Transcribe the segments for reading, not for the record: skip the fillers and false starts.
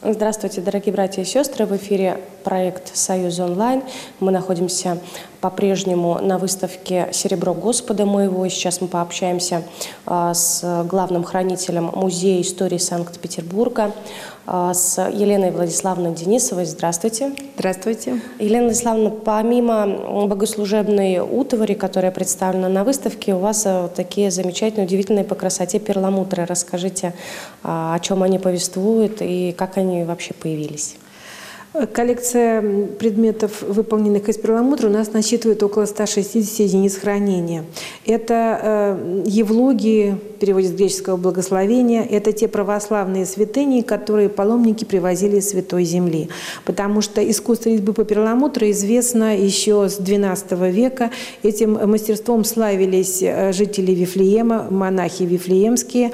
Здравствуйте, дорогие братья и сестры. В эфире проект «Союз онлайн». Мы находимся по-прежнему на выставке «Серебро Господа моего». И сейчас мы пообщаемся с главным хранителем Музея истории Санкт-Петербурга, с Еленой Владиславовной Денисовой. Здравствуйте. Здравствуйте. Елена Владиславовна, помимо богослужебной утвари, которая представлена на выставке, у вас такие замечательные, удивительные по красоте перламутры. Расскажите, о чем они повествуют и как они вообще появились. Коллекция предметов, выполненных из перламутра, у нас насчитывает около 160 единиц хранения. Это евлогии, в переводе с греческого благословения, это те православные святыни, которые паломники привозили из Святой Земли. Потому что искусство резьбы по перламутру известно еще с XII века. Этим мастерством славились жители Вифлеема, монахи вифлеемские.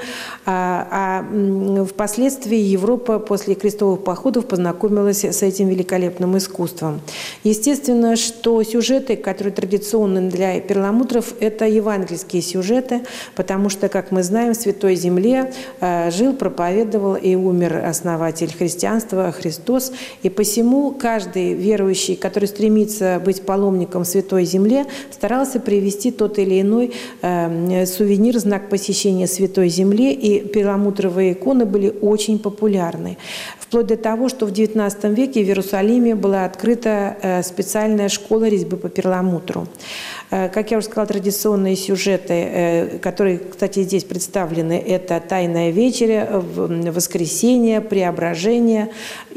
Впоследствии Европа после крестовых походов познакомилась с этим великолепным искусством. Естественно, что сюжеты, которые традиционны для перламутров, это евангельские сюжеты, потому что, как мы знаем, в Святой Земле жил, проповедовал и умер основатель христианства Христос. И посему каждый верующий, который стремится быть паломником в Святой Земле, старался привести тот или иной сувенир, знак посещения Святой Земли. И перламутровые иконы были очень популярны. Вплоть до того, что в XIX веке в Иерусалиме была открыта специальная школа резьбы по перламутру. Как я уже сказала, традиционные сюжеты, которые, кстати, здесь представлены, это «Тайная вечеря», «Воскресение», «Преображение».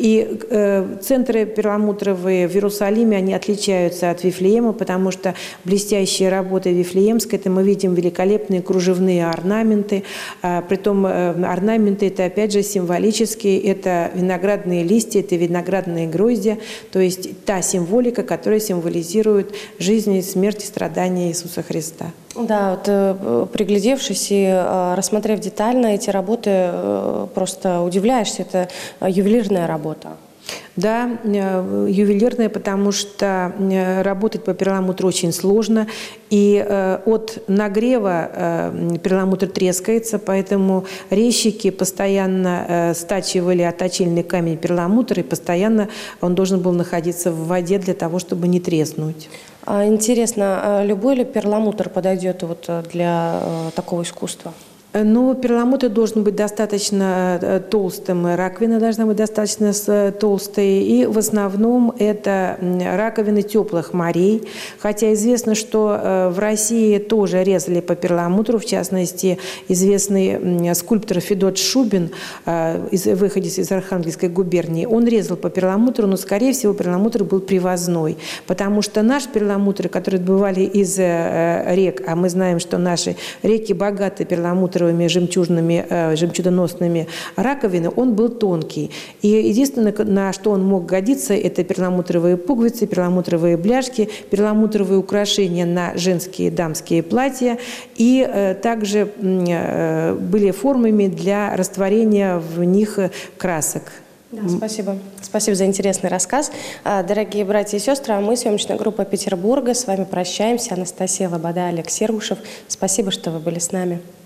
И центры перламутровые в Иерусалиме, они отличаются от Вифлеема, потому что блестящие работы Вифлеемской, это мы видим великолепные кружевные орнаменты. Притом орнаменты это, опять же, символические, это виноградные листья, это виноградные гроздья, то есть та символика, которая символизирует жизнь и смерть и страдания Иисуса Христа. Да, вот, приглядевшись и рассмотрев детально эти работы, просто удивляешься, это ювелирная работа. Да, ювелирная, потому что работать по перламутру очень сложно, и от нагрева перламутр трескается, поэтому резчики постоянно стачивали оточильный камень перламутра, и постоянно он должен был находиться в воде для того, чтобы не треснуть. Интересно, любой ли перламутр подойдет вот для такого искусства? Но перламутр должен быть достаточно толстым, раковина должна быть достаточно толстой, и в основном это раковины теплых морей. Хотя известно, что в России тоже резали по перламутру, в частности, известный скульптор Федот Шубин, выходец из Архангельской губернии, он резал по перламутру, но, скорее всего, перламутр был привозной, потому что наш перламутр, который добывали из рек, а мы знаем, что наши реки богаты перламутром, жемчужиноносными раковины, он был тонкий. И единственное, на что он мог годиться, это перламутровые пуговицы, перламутровые бляшки, перламутровые украшения на женские дамские платья. И также были формами для растворения в них красок. Да, спасибо. Спасибо за интересный рассказ. Дорогие братья и сестры, мы, съемочная группа Петербурга, с вами прощаемся. Анастасия Лобода, Олег Сергушев. Спасибо, что вы были с нами.